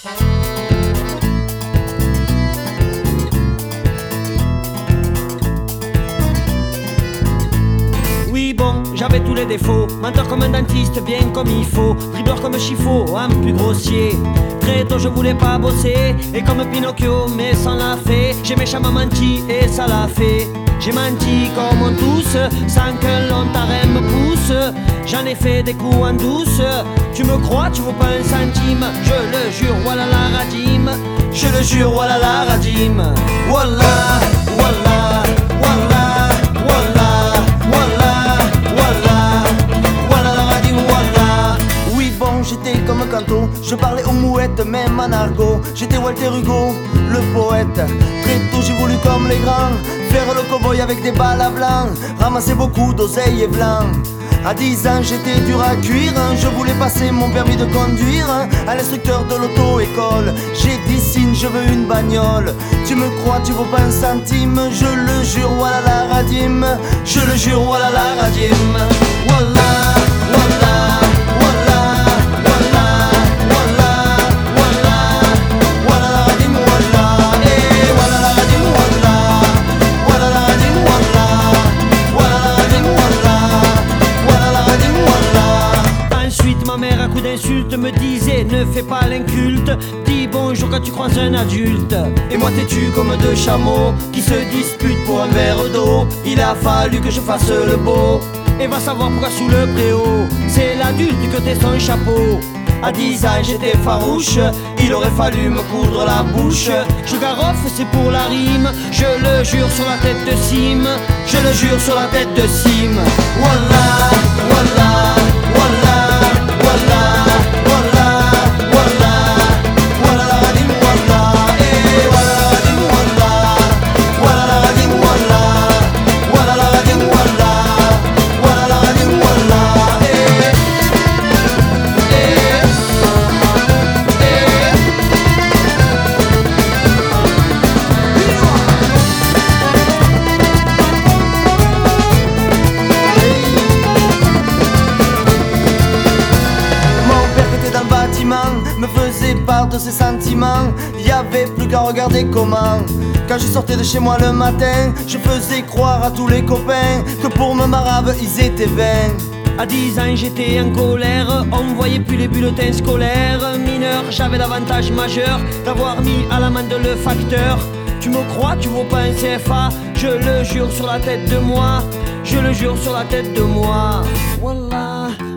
Oui bon, j'avais tous les défauts. Menteur comme un dentiste, bien comme il faut. Dribbleur comme Chifo, un plus grossier. Très tôt je voulais pas bosser. Et comme Pinocchio, mais sans la fée. J'ai méchamment menti et ça l'a fait. J'ai menti comme on tous, sans que l'on t'arrête me pousse. J'en ai fait des coups en douce. Tu me crois, tu vaux pas un centime. Je le jure, voilà la radime. Je le jure, voilà la radime. Wallah, wallah, wallah, wallah, wallah, wallah, wallah la radime, wallah. Oui bon, j'étais comme un canto, je parlais aux mouettes, même en argot. J'étais Walter Hugo, le poète. Très tôt j'ai voulu comme les grands, faire le cow-boy avec des balles à blanc, ramasser beaucoup d'oseille et blanc. À 10 ans j'étais dur à cuire, je voulais passer mon permis de conduire à l'instructeur de l'auto-école. J'ai dit signe, je veux une bagnole. Tu me crois, tu vaux pas un centime. Je le jure, voilà la radime. Je le jure, voilà la radime. Wallah, wallah, wallah, wallah, wallah, wallah, wallah la radime, wallah, eh, wallah la radime, wallah, wallah la radime, wallah, wallah la radime, wallah. Ensuite ma mère à coup d'insulte me disait ne fais pas l'inculte, dis bonjour quand tu croises un adulte. Et moi têtu comme deux chameaux qui se disputent pour un verre d'eau. Il a fallu que je fasse le beau. Et va savoir pourquoi sous le préau c'est l'adulte qui ôtait son chapeau. À 10 ans j'étais farouche, il aurait fallu me coudre la bouche. Je garoffe c'est pour la rime, je le jure sur la tête de Sim. Je le jure sur la tête de Sim. Wallah, wallah, wallah, wallah, wallah, wallah, wallah la radime, wallah, eh, wallah la radime, wallah, wallah la radime, wallah, wallah la radime, wallah, wallah la radime, wallah, eh, eh, me faisait part de ses sentiments. Y avait plus qu'à regarder comment. Quand je sortais de chez moi le matin, je faisais croire à tous les copains que pour me marave ils étaient vains. À 10 ans j'étais en colère, on voyait plus les bulletins scolaires. Mineur, j'avais l'avantage majeur d'avoir mis à l'amende le facteur. Tu me crois, tu vaux pas un CFA, je le jure sur la tête de moi. Je le jure sur la tête de moi. Wallah.